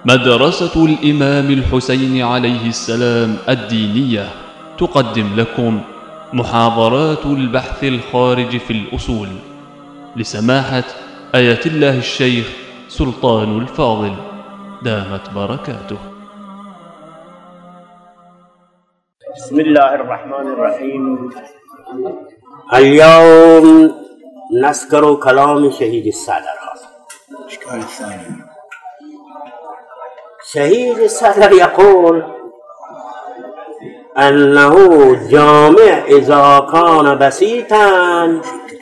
مدرسة الإمام الحسين عليه السلام الدينية تقدم لكم محاضرات البحث الخارج في الأصول لسماحة آية الله الشيخ سلطان الفاضل دامت بركاته. بسم الله الرحمن الرحيم. اليوم نذكر كلام شهيد الصدر. الإشكال الثاني، شهيد الصدر يقول أنه جامع إذا كان بسيطا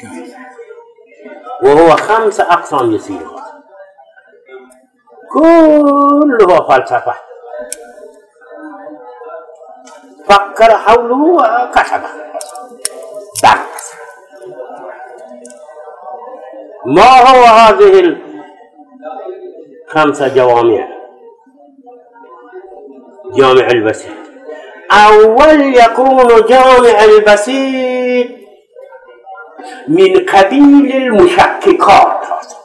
وهو 5 أقسام يصير كله فلسفة، فكر حوله وكتبه درس. ما هو هذه 5 جوامع؟ جامع البسيط، أول يكون جامع البسيط من قبيل المشككات.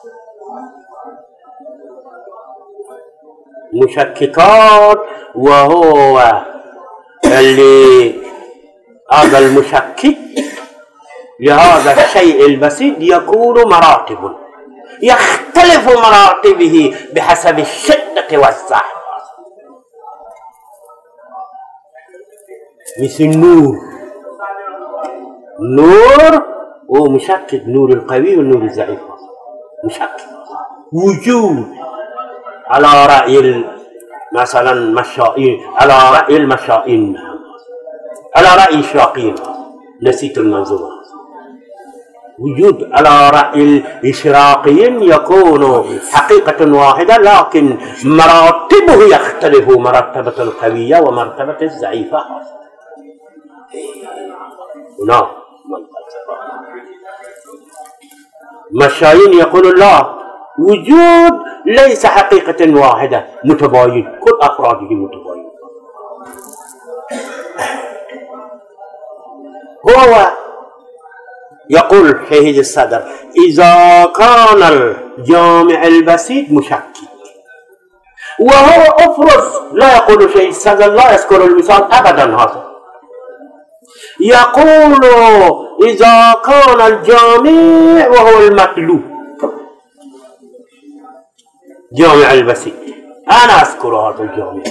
مشككات، وهو اللي هذا المشكك لهذا الشيء البسيط يكون مراتب، يختلف مراتبه بحسب الشدة والزحف. مثل نور ومشكك، نور القوي والنور الضعيف مشكك. وجود على رأي مثلا مشائين، على رأي المشائين، على رأي الشاقين، نسيت المنظومة. وجود على رأي الإشراقيين يكون حقيقة واحدة، لكن مراتبه يختلف، مرتبة القوية ومرتبة الضعيفة. نعم، مشايين يقول لا، وجود ليس حقيقة واحدة، متباين، كل أفراده متباين. هو يقول شهيد الصدر إذا كان الجامع البسيط مشكك، وهو أفرز، لا يقول شهيد الصدر، لا يذكر المثال أبدا. هذا يقول إذا كان الجامع وهو المطلوب، جامع البسيط، أنا أذكر هذا الجامع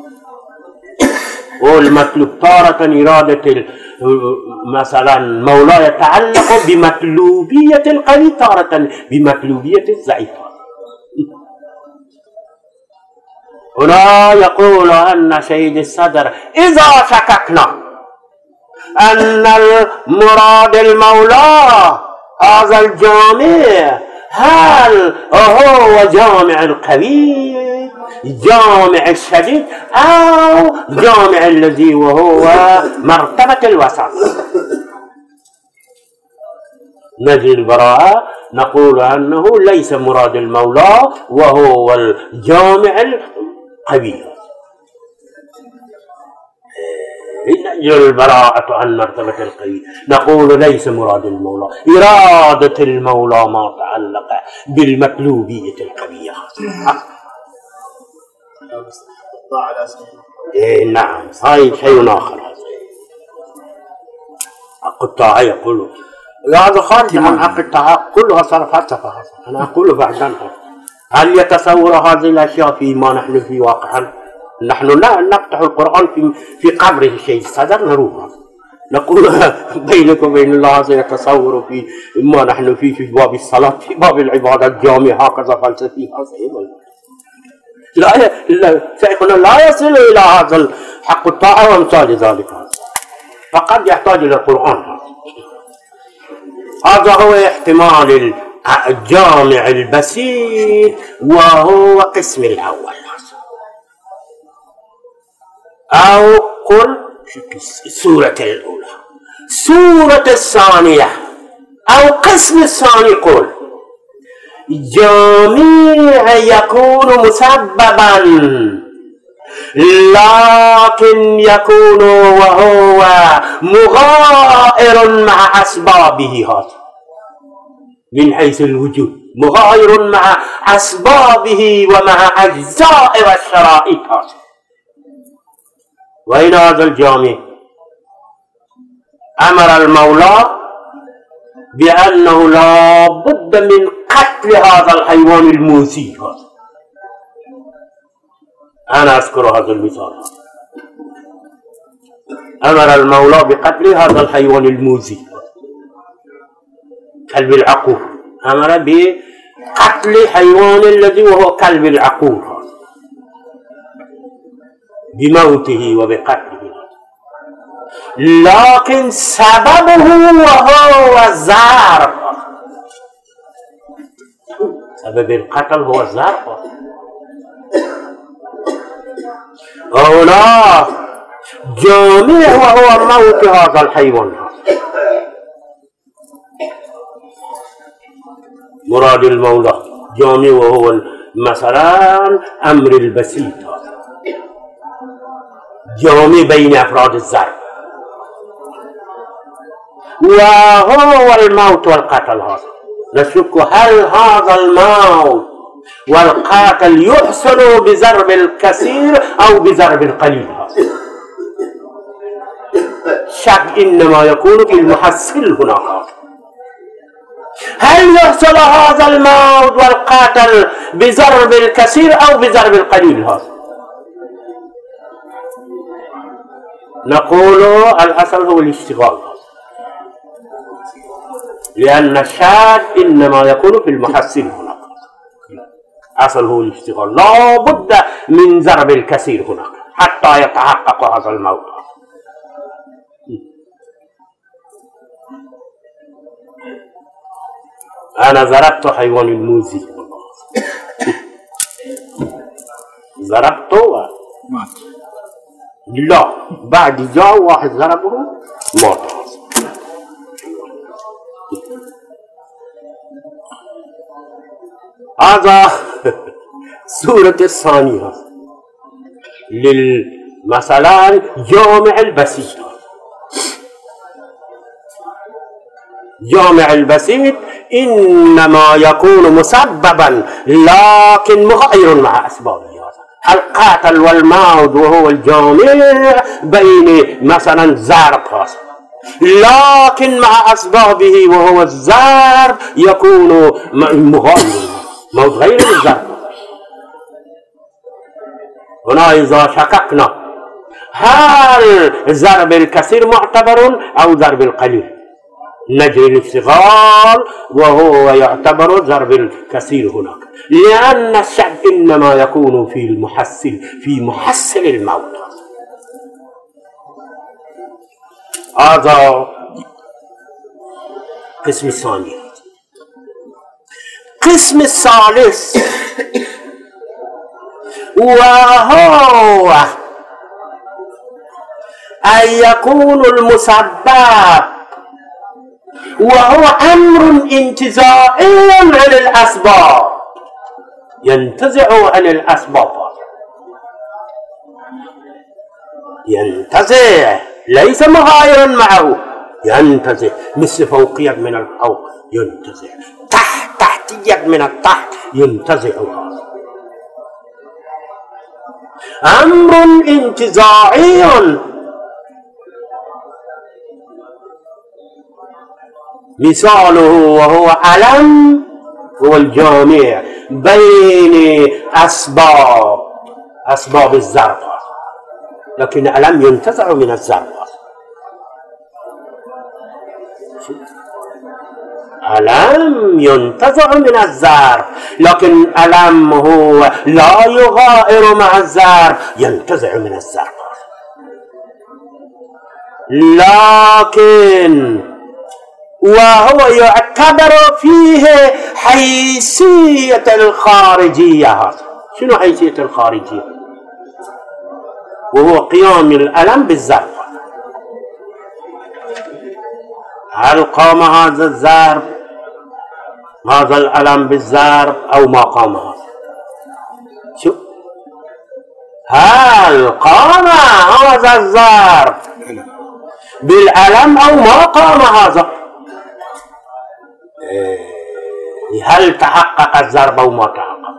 والمطلوب. تارة إرادة مثلا مولا يتعلق بمطلوبية القوي، تارة بمطلوبية الضعيف. هنا يقول أن شهيد الصدر إذا شككنا أن المراد المولى هذا الجامع، هل هو جامع القوي، جامع الشديد، أو جامع الذي وهو مرتبة الوسط؟ نجي البراءة نقول أنه ليس مراد المولى وهو الجامع القوي. نجي البراءة عن مرتبة القوي، نقول ليس مراد المولى، إرادة المولى ما تعلق بالمطلوبية القوية. نعم، هاي شيء آخر. حق الطاعة يقول هذا خارج عن حق الطاعة، كلها صار فلسفة. أنا أقول بعدين، هل يتصور هذه الأشياء فيما نحن في واقعا؟ نحن لا نفتح القرآن في قبره الشيخ الصدر نروح نقول بينك وبين الله سيتصور في ما نحن فيه، في باب الصلاة، في باب العبادة الجامعة، هكذا فلسفي. لا شيخنا لا يصل إلى هذا حق الطاعة وامثال ذلك، فقد يحتاج إلى القرآن. هذا هو احتمال الجامع البسيط، وهو قسم الأول. أو قل السورة الأولى. سورة الثانية أو قسم الثاني، قل جامع يكون مسببا، لكن يكون وهو مغائر مع أسبابه. هذا من حيث الوجود، مغاير مع أسبابه ومع أجزاء والشرائط. وإن هذا الجامع أمر المولى بأنه لا بد من قتل هذا الحيوان المؤذي. أنا أذكر هذا المثال. أمر المولى بقتل هذا الحيوان المؤذي كلب العقور، أمر بقتل حيوان الذي وهو كلب العقور بموته وبقتله، لكن سببه وهو الزرق. سبب القتل هو الزرق. هنا جامع وهو موت هذا الحيوان. مراد المولى جامع وهو مثلا أمر البسيط، جامع بين أفراد الزرق، وهو الموت والقتل. هذا نشك هل هذا الموت والقاتل يحصل بضرب الكثير أو بضرب القليل. شك إنما يكون في المحصل هناك. هل يحصل هذا الموت والقاتل بضرب الكثير أو بضرب القليل؟ هذا نقول الأصل هو الاشتغال، لأن الشك إنما يكون في المحصل هناك. أصل هو الاشتغال، لا بد من ضرب الكثير هناك حتى يتحقق هذا الموت. أنا ضربت حيوان المؤذي، ضربته مات. لا، بعد جاء واحد ضربه مات. هذا سورة الثانية مثلا جامع البسيط. جامع البسيط إنما يكون مسببا لكن مغاير مع أسبابه. القاتل والموت وهو الجامع بين مثلا زرق، لكن مع أسبابه وهو الزرق يكون مغاير، موت غير الزرق. هنا إذا شككنا هل ضرب الكثير معتبر أو ضرب القليل، نجري الاشتغال وهو يعتبر ضرب الكثير هناك، لأن الشك إنما يكون في المحصل، في محصل الموت. هذا قسم الثاني. قسم الثالث وهو أن يكون المسبب وهو أمر انتزاعي عن الأسباب، ينتزع عن الأسباب، ينتزع ليس مغايرا معه، ينتزع مثل فوق يد من الفوق ينتزع، تحت يد من التحت ينتزع. أمر انتزاعي مثاله وهو علم هو الجامع بين أسباب الزرق، لكن علم ينتزع من الزرق. علم ينتزع من الزرق، لكن علم هو لا يغائر مع الزرق، ينتزع من الزرق. لكن وهو يعتبر فيه حيثية الخارجية. شنو حيثية الخارجية؟ وهو قيام الألم بالزرق. هل قام هذا الزرق، هذا الألم بالزرق أو ما قام هذا؟ شو؟ هل قام هذا الزرق بالألم أو ما قام هذا؟ هل تحقق الضرب أو ما تحقق،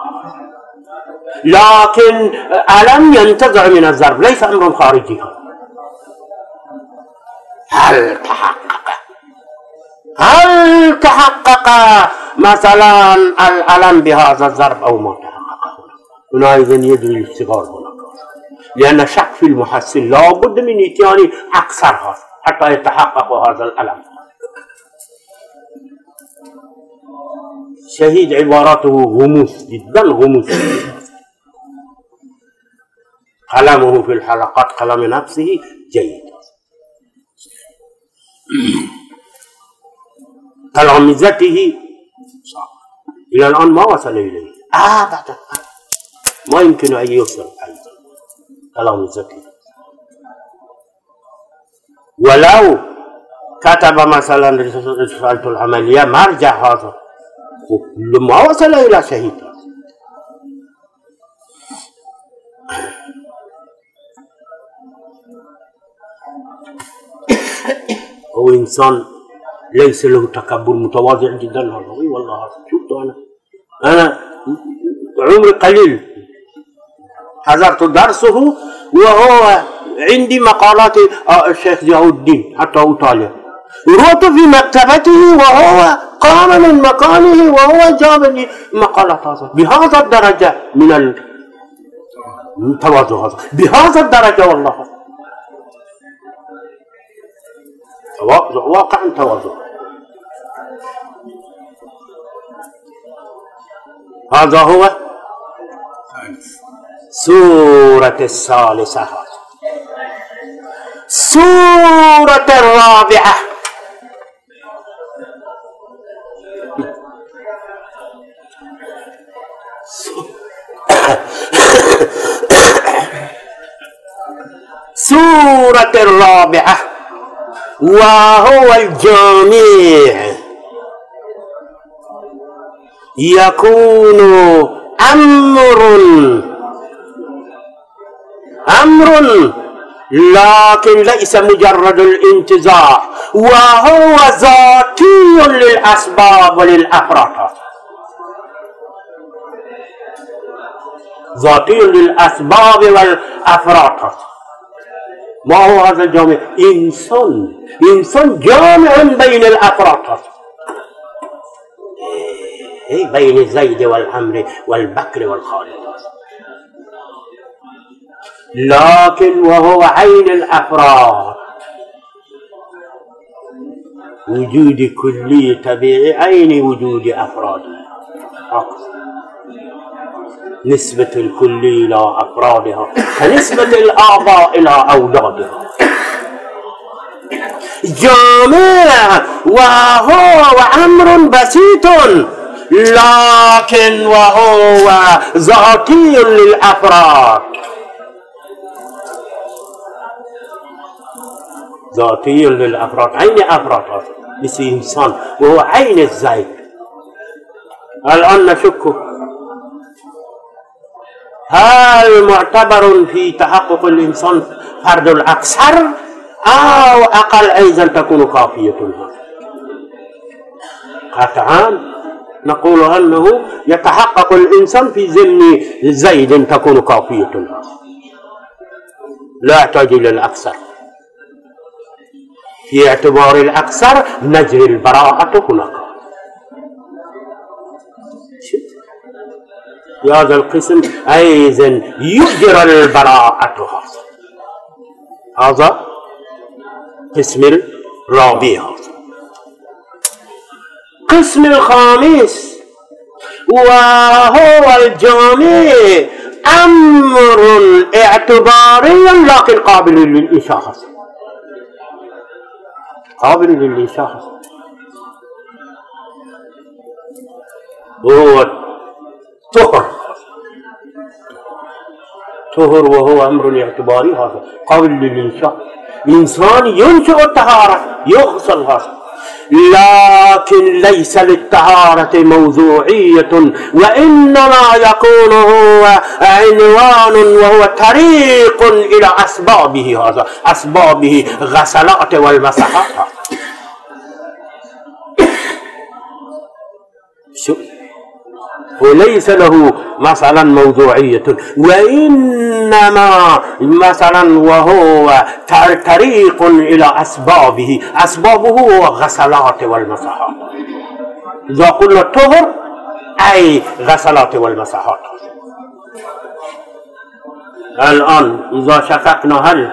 لكن ألم ينتزع من الضرب، ليس أمر خارجي. هل تحقق مثلا الألم بهذا الضرب أو ما تحقق، هنا إذن يجري الاشتغال هناك، لأن شك في المحسن لا بد من إتيان أكثر هذا حتى يتحقق هذا الألم. شهيد عباراته غموس جدا، غموس. كلامه في الحلقات كلام نفسه جيد. تلامذته إلى الآن ما وصل إليه أبدا، ما يمكن أن يوصل أيضا تلامذته. ولو كتب مثلا رسالة العملية مرجع هذا لما وصل إلى شهيد. هو إنسان ليس له تكبر، متواضع جدا هذا. والله شفته أنا عمري قليل حضرت درسه وهو عندي مقالات الشيخ ضياء الدين حتى أطالع، رحت في مكتبته وهو قام من مكانه وهو جاب لي مقالات هذا بهذا الدرجة من التواضع، هذا بهذا الدرجة. والله تواضع، واقعا تواضع. هذا هو سورة الثالثة. سورة الرابعة سورة الرابعة وهو الجامع. يكون أمر لكن ليس مجرد الانتزاع، وهو ذاتي للأسباب وللأفراد، ذاتي للأسباب والأفراد. ما هو هذا الجامع؟ إنسان جامع بين الأفراد، بين الزيد والعمر والبكر والخالد، لكن وهو عين الأفراد، وجود كلي طبيعي عين وجود أفراد. نسبة الكلي إلى أفرادها كنسبة الآباء إلى أولادها. جامع وهو أمر بسيط لكن وهو ذاتي للأفراد، ذاتي للأفراد، عين أفراد. مثل إنسان وهو عين الزيد. الآن نشك هل معتبر في تحقق الإنسان فرد الأكثر أو أقل أيضا تكون كافية؟ قطعا نقول أنه يتحقق الإنسان في ذهن زيد تكون كافية، لا يحتاج إلى الأكثر. في اعتبار الأكثر نجري البراءة هناك. في هذا القسم أيضا يجرى البراءة. هذا قسم الرابع. قسم الخامس وهو الجامع، أمر اعتباري لكن قابل للإشاخص، قابل للإشاخص. هو طهر وهو أمر اعتباري، هذا قابل للإنشاء. إنسان ينشئ الطهارة يغسل هذا، لكن ليس للطهارة موضوعية، وإنما يكون هو عنوان وهو طريق إلى أسبابه، هذا أسبابه غسلات والمسحات. وليس له مثلا موضوعية، وإنما مثلا وهو طريق إلى أسبابه. أسبابه هو غسلات والمسحات. إذا قلنا الطهر أي غسلات والمسحات. الآن إذا شككنا هل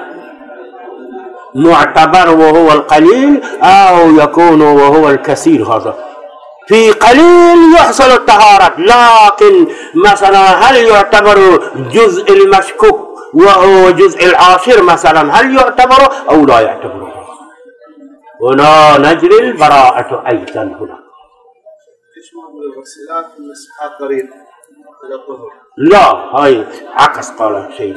معتبر وهو القليل أو يكون وهو الكثير، هذا في قليل يحصل الطهارة، لكن مثلا هل يعتبر جزء المشكوك وهو جزء العاشر مثلا، هل يعتبر أو لا يعتبر؟ هنا نجري البراءة أيضا. هنا لا، هاي عكس قال شيء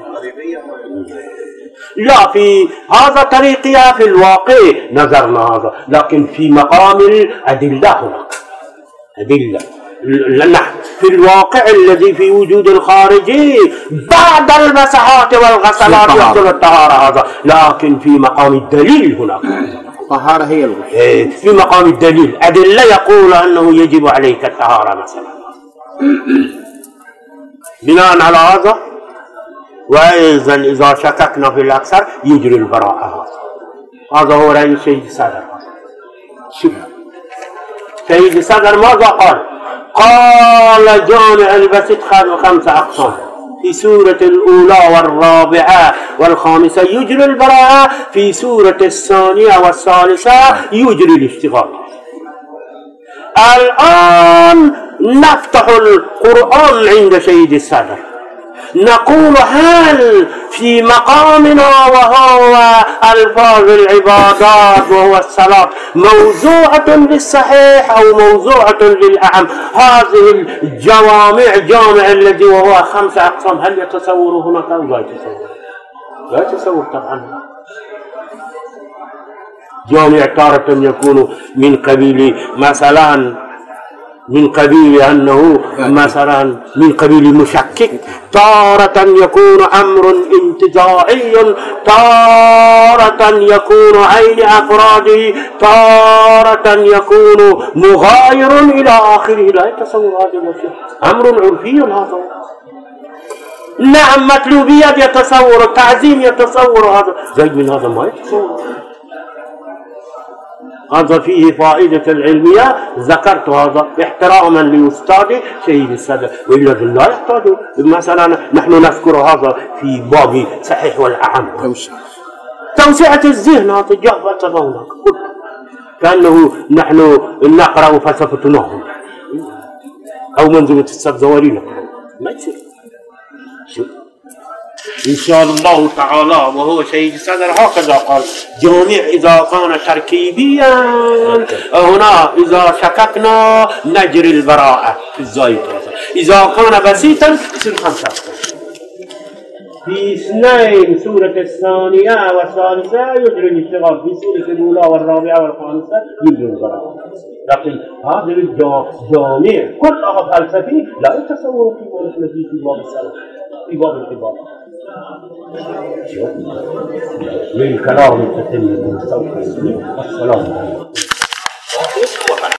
لا، في هذا طريقها في الواقع نظرنا هذا، لكن في مقام الأدلة هناك أدلة. نحن في الواقع الذي في وجود الخارجي بعد المسحات والغسلات يحصل الطهارة هذا، لكن في مقام الدليل هناك الطهارة هي الغسل. في مقام الدليل أدلة يقول أنه يجب عليك الطهارة مثلا. بناء على هذا وإذا إذا شككنا في الأكثر يجري البراءة. هذا هو رأي سيد الصدر. سيد الصدر ماذا قال؟ قال جامع البسيط 5 أقسام، في سورة الأولى والرابعة والخامسة يجري البراءة، في سورة الثانية والثالثة يجري الاشتغال. الآن نفتح القرآن عند سيد الصدر، نقول هل في مقامنا وهو ألفاظ العبادات وهو الصلاة موضوعة للصحيح أو موضوعة للأعم؟ هذه الجوامع، جامع الذي وهو 5 أقسام، هل يتصور هناك أو لا يتصور؟ لا يتصور طبعا. جامع تارة يكون من قبيل مثلا من قبيل أنه مثلا من قبيل مشكك، تارة يكون أمر انتزاعي، تارة يكون عين أفراده، تارة يكون مغاير إلى آخره. لا يتصور هذا الشيء، أمر عرفي هذا. نعم مطلوبيات يتصور، تعظيم يتصور، هذا زي من هذا ما يتصور. هذا فيه فائدة العلمية، ذكرت هذا احتراما لأستاذي سيد الصدر، وإلا لا يحتاج. مثلا نحن نذكر هذا في باب صحيح والأعم، توسعة الذهن. هذا جاء هناك كأنه نحن نقرأ فلسفة نحو أو منظومة السبزواري نقرأ، ما يصير. إن شاء الله تعالى وهو سيد الصدر هكذا قال: جامع إذا كان تركيبيا هنا إذا شككنا نجري البراءة في الزايد، إذا كان بسيطا يصير 5 في 2 سورة الثانية والثالثة يجري الاشتغال، في سورة الأولى والرابعة والخامسة يجري البراءة. لكن هذا الجامع كلها فلسفي لا يتصور فيما نحن فيه في باب الصلاة، في باب العبادة. للكلام التتم من الصوت والسلام عليكم.